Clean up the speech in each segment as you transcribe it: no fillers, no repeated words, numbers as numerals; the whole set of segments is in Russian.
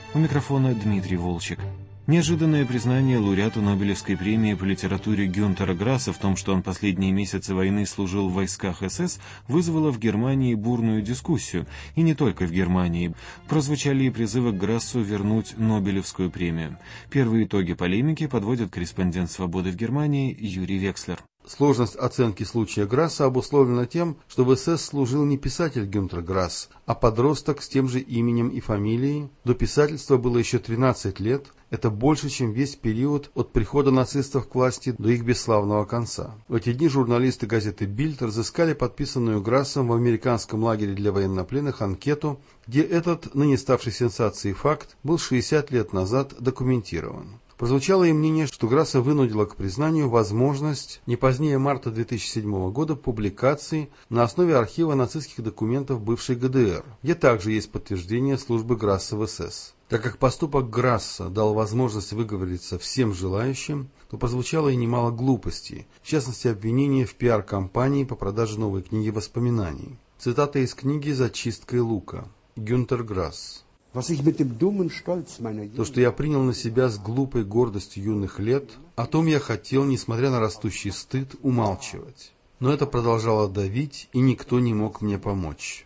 У микрофона Дмитрий Волчек. Неожиданное признание лауреату Нобелевской премии по литературе Гюнтера Грасса в том, что он последние месяцы войны служил в войсках СС, вызвало в Германии бурную дискуссию. И не только в Германии. Прозвучали и призывы к Грассу вернуть Нобелевскую премию. Первые итоги полемики подводит корреспондент «Свободы» в Германии Юрий Векслер. Сложность оценки случая Грасса обусловлена тем, что в СС служил не писатель Гюнтер Грасс, а подросток с тем же именем и фамилией. До писательства было еще 13 лет. Это больше, чем весь период от прихода нацистов к власти до их бесславного конца. В эти дни журналисты газеты «Бильд» разыскали подписанную Грассом в американском лагере для военнопленных анкету, где этот, ныне ставший сенсацией факт, был 60 лет назад документирован. Прозвучало и мнение, что Грасса вынудила к признанию возможность не позднее марта 2007 года публикации на основе архива нацистских документов бывшей ГДР, где также есть подтверждение службы Грасса в СС. Так как поступок Грасса дал возможность выговориться всем желающим, то прозвучало и немало глупостей, в частности обвинение в пиар-компании по продаже новой книги воспоминаний. Цитата из книги «Зачисткой лука». Гюнтер Грасс. То, что я принял на себя с глупой гордостью юных лет, о том я хотел, несмотря на растущий стыд, умалчивать. Но это продолжало давить, и никто не мог мне помочь.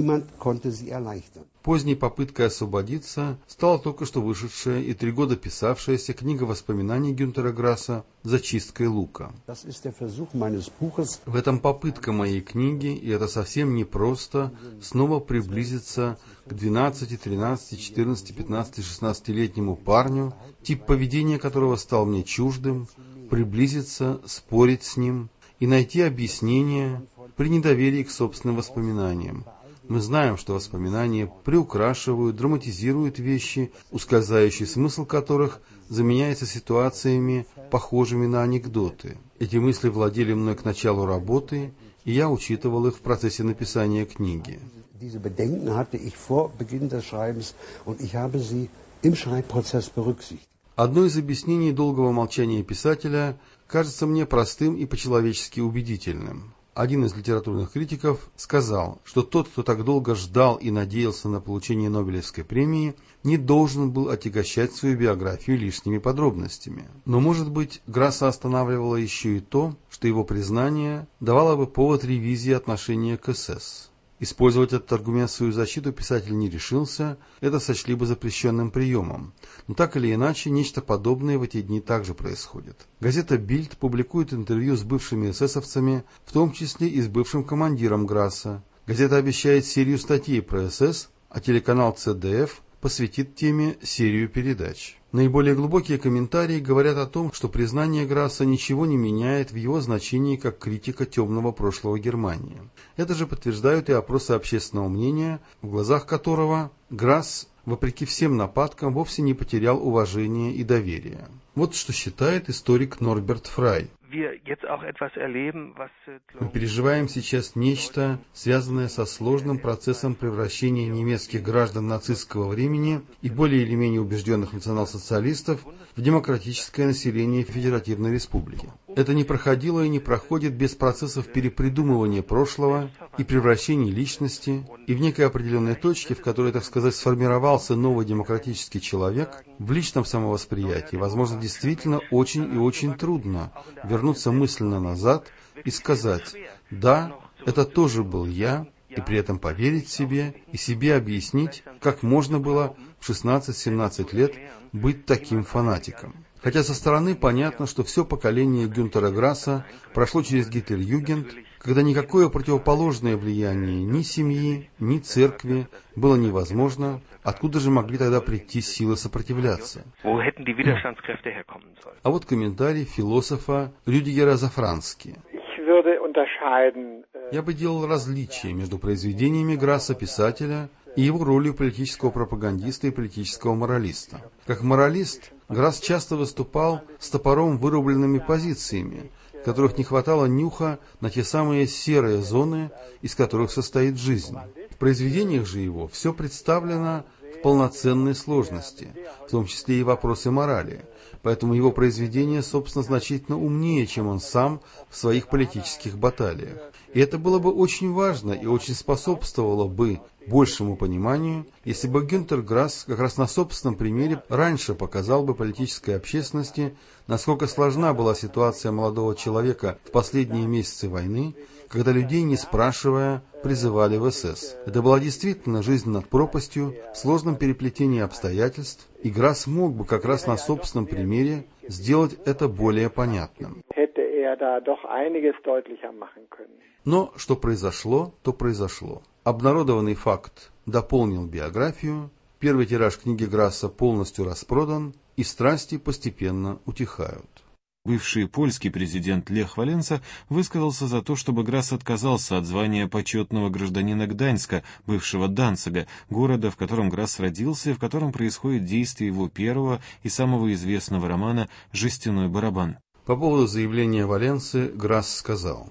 Поздней попыткой освободиться стала только что вышедшая и 3 года писавшаяся книга воспоминаний Гюнтера Грасса «Зачисткой лука». В этом попытка моей книги, и это совсем непросто, снова приблизиться к 12, 13, 14, 15, 16-летнему парню, тип поведения которого стал мне чуждым, приблизиться, спорить с ним и найти объяснение при недоверии к собственным воспоминаниям. Мы знаем, что воспоминания приукрашивают, драматизируют вещи, ускользающий смысл которых заменяется ситуациями, похожими на анекдоты. Эти мысли владели мной к началу работы, и я учитывал их в процессе написания книги. Одно из объяснений долгого молчания писателя кажется мне простым и по-человечески убедительным. Один из литературных критиков сказал, что тот, кто так долго ждал и надеялся на получение Нобелевской премии, не должен был отягощать свою биографию лишними подробностями. Но, может быть, Грасса останавливало еще и то, что его признание давало бы повод ревизии отношения к СС. Использовать этот аргумент в свою защиту писатель не решился, это сочли бы запрещенным приемом. Но так или иначе, нечто подобное в эти дни также происходит. Газета «Бильд» публикует интервью с бывшими эсэсовцами, в том числе и с бывшим командиром Грасса. Газета обещает серию статей про СС, а телеканал ЦДФ посвятит теме серию передач. Наиболее глубокие комментарии говорят о том, что признание Грасса ничего не меняет в его значении как критика темного прошлого Германии. Это же подтверждают и опросы общественного мнения, в глазах которого Грасс, вопреки всем нападкам, вовсе не потерял уважения и доверия. Вот что считает историк Норберт Фрай. Мы переживаем сейчас нечто, связанное со сложным процессом превращения немецких граждан нацистского времени и более или менее убежденных национал-социалистов в демократическое население Федеративной Республики. Это не проходило и не проходит без процессов перепридумывания прошлого и превращения личности, и в некой определенной точке, в которой, так сказать, сформировался новый демократический человек, в личном самовосприятии, возможно, действительно очень и очень трудно вернуться мысленно назад и сказать: «Да, это тоже был я», и при этом поверить себе и себе объяснить, как можно было в 16-17 лет быть таким фанатиком. Хотя со стороны понятно, что все поколение Гюнтера Грасса прошло через Гитлер-Югенд, когда никакое противоположное влияние ни семьи, ни церкви было невозможно, откуда же могли тогда прийти силы сопротивляться? А вот комментарий философа Рюдигера Зафрански. Я бы делал различие между произведениями Грасса писателя и его ролью политического пропагандиста и политического моралиста. Как моралист, Грасс часто выступал с топором вырубленными позициями, в которых не хватало нюха на те самые серые зоны, из которых состоит жизнь. В произведениях же его все представлено в полноценной сложности, в том числе и вопросы морали. Поэтому его произведения, собственно, значительно умнее, чем он сам в своих политических баталиях. И это было бы очень важно и очень способствовало бы большему пониманию, если бы Гюнтер Грасс как раз на собственном примере раньше показал бы политической общественности, насколько сложна была ситуация молодого человека в последние месяцы войны, когда людей, не спрашивая, призывали в СС. Это была действительно жизнь над пропастью, в сложном переплетении обстоятельств, и Грасс мог бы как раз на собственном примере сделать это более понятным. Но что произошло, то произошло. Обнародованный факт дополнил биографию, первый тираж книги Грасса полностью распродан, и страсти постепенно утихают. Бывший польский президент Лех Валенса высказался за то, чтобы Грасс отказался от звания почетного гражданина Гданьска, бывшего Данцига, города, в котором Грасс родился и в котором происходит действие его первого и самого известного романа «Жестяной барабан». По поводу заявления Валенсы Грасс сказал: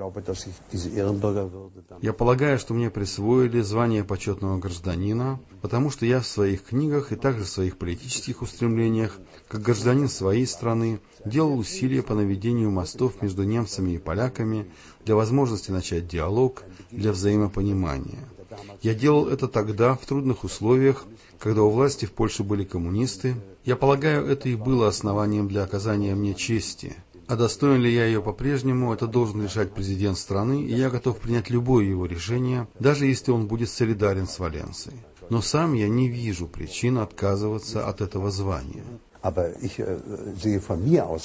«Я полагаю, что мне присвоили звание почетного гражданина, потому что я в своих книгах и также в своих политических устремлениях, как гражданин своей страны, делал усилия по наведению мостов между немцами и поляками для возможности начать диалог, для взаимопонимания. Я делал это тогда, в трудных условиях, когда у власти в Польше были коммунисты. Я полагаю, это и было основанием для оказания мне чести. А достоин ли я ее по-прежнему, это должен решать президент страны, и я готов принять любое его решение, даже если он будет солидарен с Валенсой. Но сам я не вижу причин отказываться от этого звания».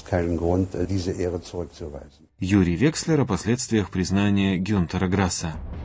Юрий Векслер о последствиях признания Гюнтера Грасса.